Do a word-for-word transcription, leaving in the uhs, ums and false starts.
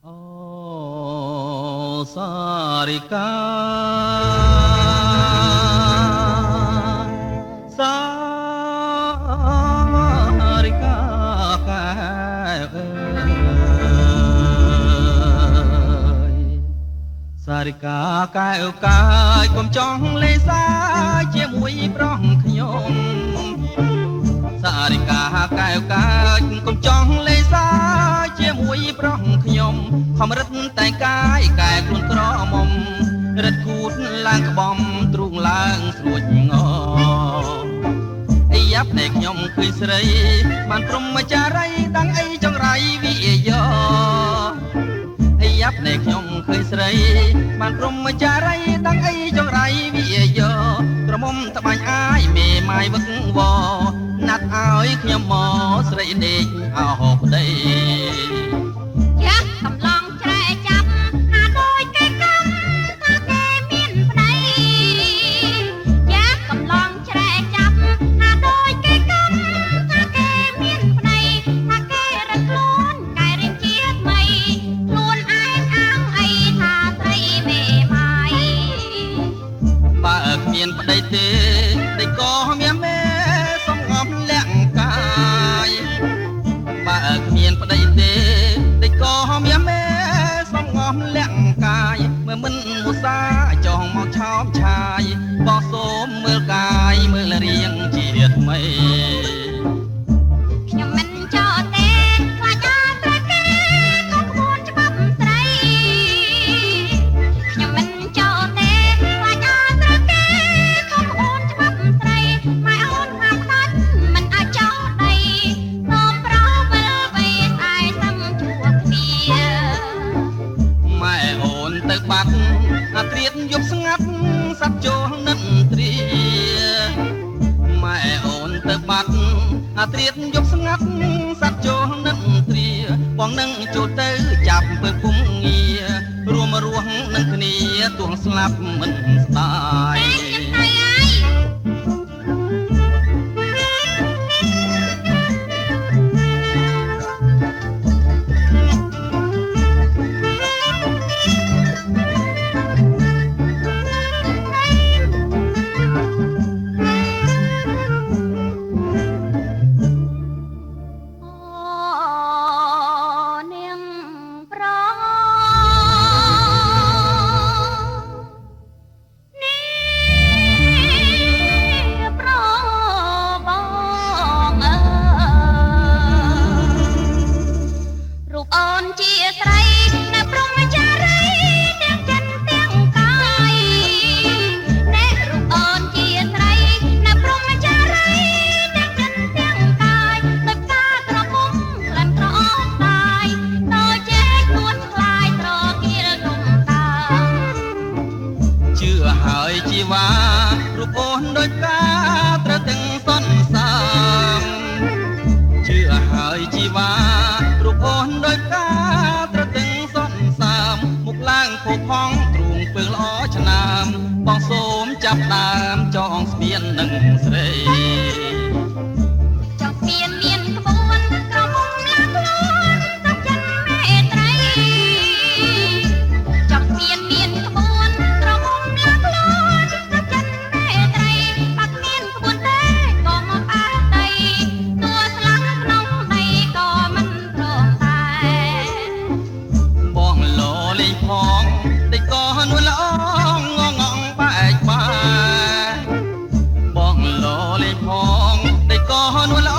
អូសារិកាសារិកាកែអើយសារិកាកែអើកាយកុំចង់លេសាជាមួយប្រុសខ្ញុំសារិកាកែវកាយកុំចង់លេសាជាមួយប្រុសខ្ញុំខំរឹតតែកាយកែខ្លួនក្រមុំរឹតគូតឡើងក្បំទ្រូងឡើងស្រួចងអីយ៉ាប់តែខ្ញុំឃើញស្រីបានព្រមចារីតាំងអីចង្រៃវិយោអីយ៉ាប់តែខ្ញុំឃើញស្រីបានព្រមចារីតាំងអីចង្រៃវិយោក្រមុំត្បាញអាយមេម៉ាយវឹកវណាត់ឲ្យខ្ញុំមកស្រីដេកអោប្តីយ៉ាកំឡងច្រែចាប់ហាដូចគេកំថាគេមានប្តីយ៉ាកំឡងច្រែចាប់ហាដូចគេកំថាគេមានប្តីថាគេរត់ខ្លួនកែរៀងជាថ្មីខ្លួនឯងអាងអីថាស្រីមេម៉ាយបើគ្មានប្តីទេតែក៏មានមេសំងំលាក់កាយបើគ្មានប្តីទេតែក៏មានមេសំងំលាក់កាយមើលមិនមុសាចង់មកឆោមឆាយបោះសូមមើលកាយមើលរៀងជាថ្មីខ្ញុំមិនចោលទេខ្លាចអត់ត្រូវគេកុំគួនច្បាប់ស្រីខ្ញុំមិនចោលទេខ្លាចអត់ត្រូវគេកុំគួនច្បាប់ស្រីម៉ែអូនហាផ្ដាច់មិនឲ្យចោលដីសូមប្រោវិលវេស្អែកសំជួគ្នាម៉ែអូនទៅបាត់អាត្រៀតយប់ស្ងាត់សັດចូលនិនទ្រាម៉ែអូនទៅបាត់អាត្រៀតយប់ស្ងាត់សັດចូលនិនទ្រាបងនឹងចូលទៅចាប់ពើគុំងាររួមរស់នឹងគ្នាទួងស្លាប់មិនស្ដាយហើយជីវ៉ារូបអូនដូចកាត្រូវទាំងសន្សំជឿហើយជីវ៉ារូបអូនដូចកាត្រូវទាំងសន្សំមុខឡើងផូរផង់ទ្រូងពើល្អឆ្នាមបងសូមចាប់ដើមចងស្ពាននឹងស្រីចងស្ពានមានក្បួនក្រមុំឡាខ្លួនទឹកចិត្តមេត្រីចងស្ពានមានក្បួនក្រមុំឡាខ្លួនទឹកចិត្តមេត្រីបាត់មានក្បួនទេក៏មកអើដីតួស្លាប់ក្នុងដីក៏មិនព្រមតែបងលលេងផងតែក៏នួនល្អងងងបែកបាយបងលលេងផងតែក៏នួនល្អ